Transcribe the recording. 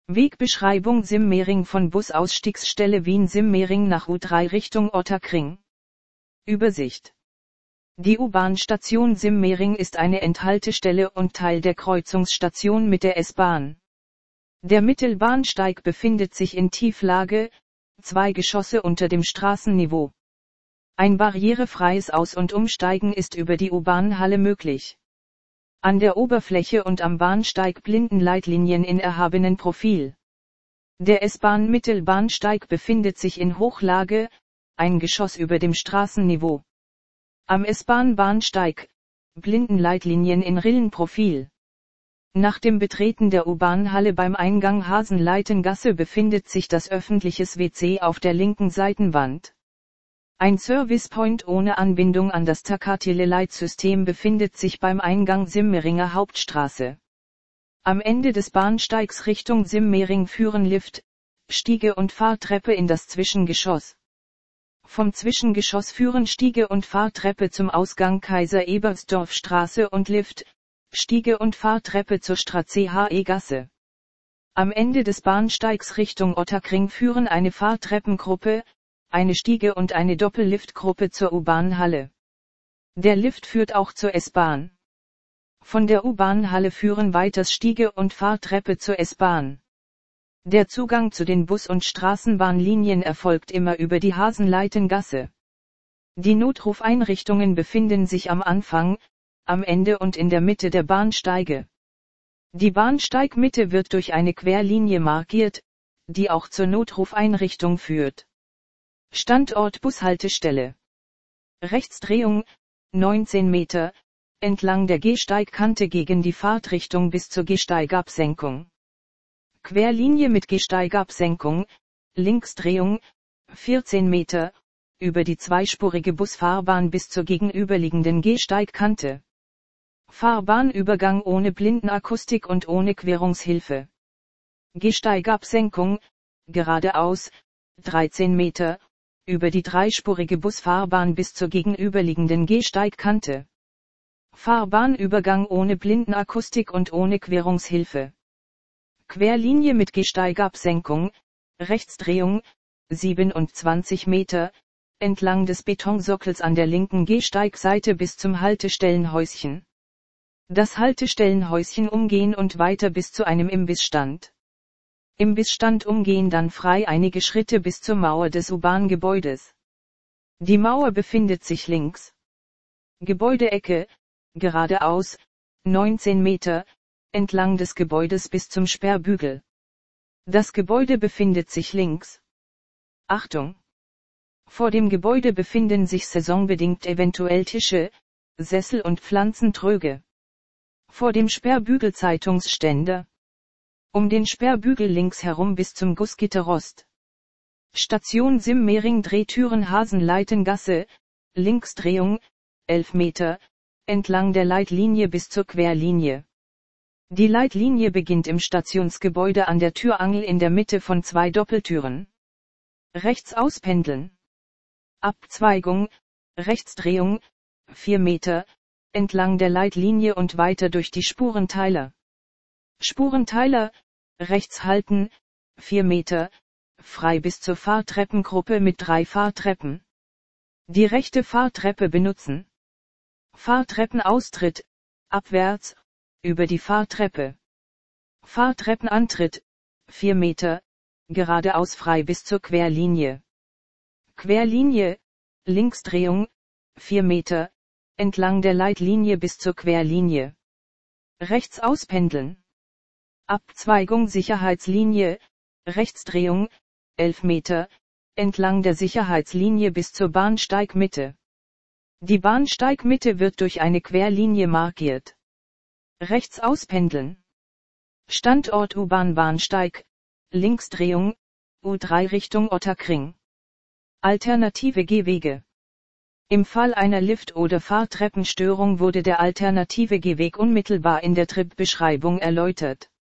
Wegbeschreibung Simmering von Busausstiegsstelle Wien-Simmering nach U3 Richtung Ottakring. Übersicht. Die U-Bahn-Station Simmering ist eine Endhaltestelle und Teil der Kreuzungsstation mit der S-Bahn. Der Mittelbahnsteig befindet sich in Tieflage, 2 Geschosse unter dem Straßenniveau. Ein barrierefreies Aus- und Umsteigen ist über die U-Bahn-Halle möglich. An der Oberfläche und am Bahnsteig Blindenleitlinien in erhabenen Profil. Der S-Bahn-Mittelbahnsteig befindet sich in Hochlage, 1 Geschoss über dem Straßenniveau. Am S-Bahn-Bahnsteig, Blindenleitlinien in Rillenprofil. Nach dem Betreten der U-Bahn-Halle beim Eingang Hasenleitengasse befindet sich das öffentliches WC auf der linken Seitenwand. Ein Servicepoint ohne Anbindung an das Takatele-Leitsystem befindet sich beim Eingang Simmeringer Hauptstraße. Am Ende des Bahnsteigs Richtung Simmering führen Lift, Stiege und Fahrtreppe in das Zwischengeschoss. Vom Zwischengeschoss führen Stiege und Fahrtreppe zum Ausgang Kaiser-Ebersdorf-Straße und Lift, Stiege und Fahrtreppe zur Straße-HE-Gasse. Am Ende des Bahnsteigs Richtung Ottakring führen eine Fahrtreppengruppe, eine Stiege und eine Doppelliftgruppe zur U-Bahn-Halle. Der Lift führt auch zur S-Bahn. Von der U-Bahn-Halle führen weiters Stiege und Fahrtreppe zur S-Bahn. Der Zugang zu den Bus- und Straßenbahnlinien erfolgt immer über die Hasenleitengasse. Die Notrufeinrichtungen befinden sich am Anfang, am Ende und in der Mitte der Bahnsteige. Die Bahnsteigmitte wird durch eine Querlinie markiert, die auch zur Notrufeinrichtung führt. Standort Bushaltestelle. Rechtsdrehung, 19 Meter, entlang der Gehsteigkante gegen die Fahrtrichtung bis zur Gehsteigabsenkung. Querlinie mit Gehsteigabsenkung, Linksdrehung, 14 Meter, über die zweispurige Busfahrbahn bis zur gegenüberliegenden Gehsteigkante. Fahrbahnübergang ohne Blindenakustik und ohne Querungshilfe. Gehsteigabsenkung, geradeaus, 13 Meter, über die dreispurige Busfahrbahn bis zur gegenüberliegenden Gehsteigkante. Fahrbahnübergang ohne Blindenakustik und ohne Querungshilfe. Querlinie mit Gehsteigabsenkung, Rechtsdrehung, 27 Meter, entlang des Betonsockels an der linken Gehsteigseite bis zum Haltestellenhäuschen. Das Haltestellenhäuschen umgehen und weiter bis zu einem Imbissstand. Imbissstand umgehen dann frei einige Schritte bis zur Mauer des U-Bahn-Gebäudes. Die Mauer befindet sich links. Gebäudeecke, geradeaus, 19 Meter, entlang des Gebäudes bis zum Sperrbügel. Das Gebäude befindet sich links. Achtung! Vor dem Gebäude befinden sich saisonbedingt eventuell Tische, Sessel und Pflanzentröge. Vor dem Sperrbügel Zeitungsständer. Um den Sperrbügel links herum bis zum Gussgitterrost. Station Simmering Drehtüren Hasenleitengasse, Linksdrehung, 11 Meter, entlang der Leitlinie bis zur Querlinie. Die Leitlinie beginnt im Stationsgebäude an der Türangel in der Mitte von 2 Doppeltüren. Rechts auspendeln. Abzweigung, Rechtsdrehung, 4 Meter, entlang der Leitlinie und weiter durch die Spurenteiler. Spurenteiler, rechts halten, 4 Meter, frei bis zur Fahrtreppengruppe mit 3 Fahrtreppen. Die rechte Fahrtreppe benutzen. Fahrtreppenaustritt, abwärts, über die Fahrtreppe. Fahrtreppenantritt, 4 Meter, geradeaus frei bis zur Querlinie. Querlinie, Linksdrehung, 4 Meter, entlang der Leitlinie bis zur Querlinie. Rechts auspendeln. Abzweigung Sicherheitslinie, Rechtsdrehung, 11 Meter, entlang der Sicherheitslinie bis zur Bahnsteigmitte. Die Bahnsteigmitte wird durch eine Querlinie markiert. Rechts auspendeln. Standort U-Bahn-Bahnsteig, Linksdrehung, U3 Richtung Ottakring. Alternative Gehwege. Im Fall einer Lift- oder Fahrtreppenstörung wurde der alternative Gehweg unmittelbar in der Tripbeschreibung erläutert.